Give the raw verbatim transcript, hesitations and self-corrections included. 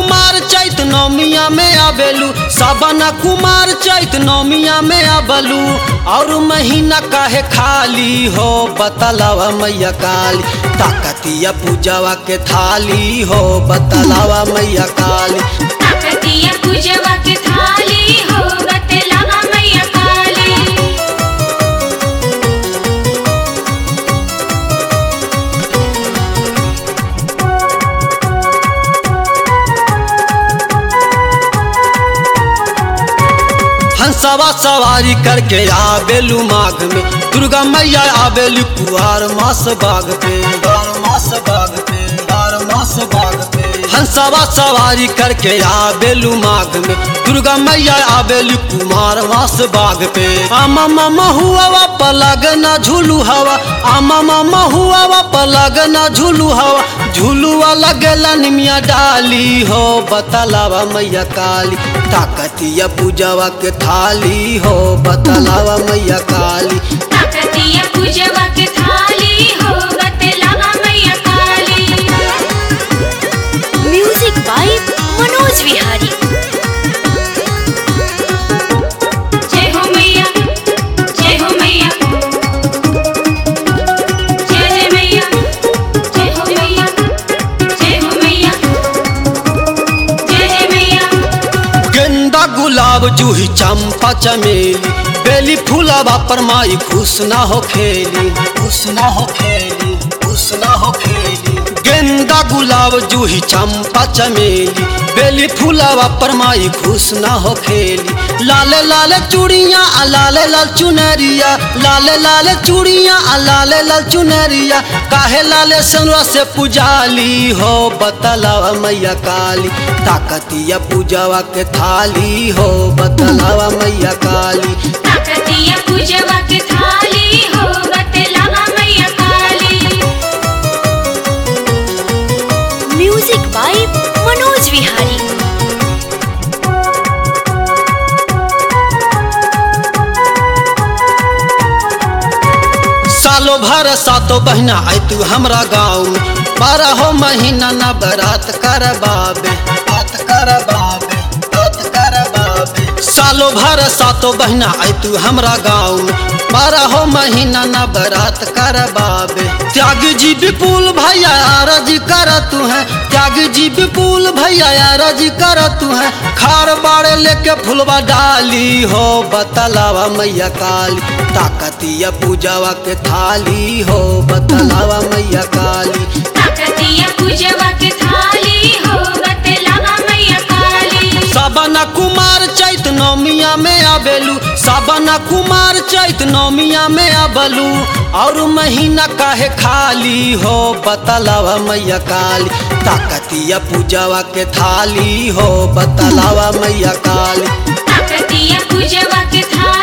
कुमार चैत नौमिया में आबेलू, सावन कुमार चैत नौमिया में आबलू। और महीना काहे खाली हो बतलावा मैया काली, ताकतिया पूजावा के थाली हो बतलावा मैया काली। ताकतिया पूजावा के थाली हो बतलावा मैया काली। हंसवा सवारी करके आबेलू माघ में, दुर्गा मैया आबेलू कुआर मास बाग पे, बार मास बाग पे, बार मास बाग पे। हंसवा सवारी करके आबेलू माघ में, दुर्गा मैया आबेलू कुमार मास बाग पे। आमा मामा हुआ पलग ना झूलू हवा, आमा मामा हुआ पलग ना झूलू हवा। झूलुआ लगेला निमिया डाली हो बतलावा मैया काली, ताकतिया पूजावा के थाली हो बतलावा मैया काली। ताकतिया पूजावा के थाली हो बतलावा मैया काली। Music by Manoj Vihari. जय हो मैया, जय हो मैया, जय जय मैया, जय हो मैया, जय हो मैया, जय जय मैया। गेंदा गुलाब जूही चंपा चमेली, बेली फूलावा पर माई खुश ना हो खेली, खुश ना हो खेली, खुश ना हो खेली। गेंदा गुलाब जूही चंपा चमेली, बेली फूलावा पर माई खुश ना हो खेली। लाले लाले चूड़ियाँ आ लाले लाल चुनरिया, लाले लाले चूड़ियाँ आ लाले लाल चुनरिया। काहे लाले सनवा से पुजाली हो बतलावा मैया काली, ताकतिया पूजावा के थाली हो बतलावा मैया काली। ताकतिया पूजावा के थाली हो बतलावा मैया काली। Music by Manoj Vihari. सालो भर सातो बहना आई तू हमरा गाँव में, बारह हो महीना ना बरात कर बाबे, बात कर बाबे, बात कर बाबे। सालो भर सातो बहना आई तू हमरा गाँव में, बारह हो महीना ना बरात कर बाबे। त्याग जी विपुल भैया आरजी कर तू है, त्याग जी विपुल भैया आरजी कर तू है। खार बाड़े लेके फुलवा डाली हो बतलावा मैया काली, ताकतिया पूजावा के थाली हो बतलावा मैया काली। ताकतिया पूजावा के थाली हो बतलावा मैया काली। सावन कुमार चैत नौमिया में आबेलू, सावन कुमार चैत नौमिया में आबलू। और महीना काहे खाली हो बतलावा मैया काली, ताकतिया पूजावा के थाली हो बतलावा मैया काली। ताकतिया पूजावा के थाली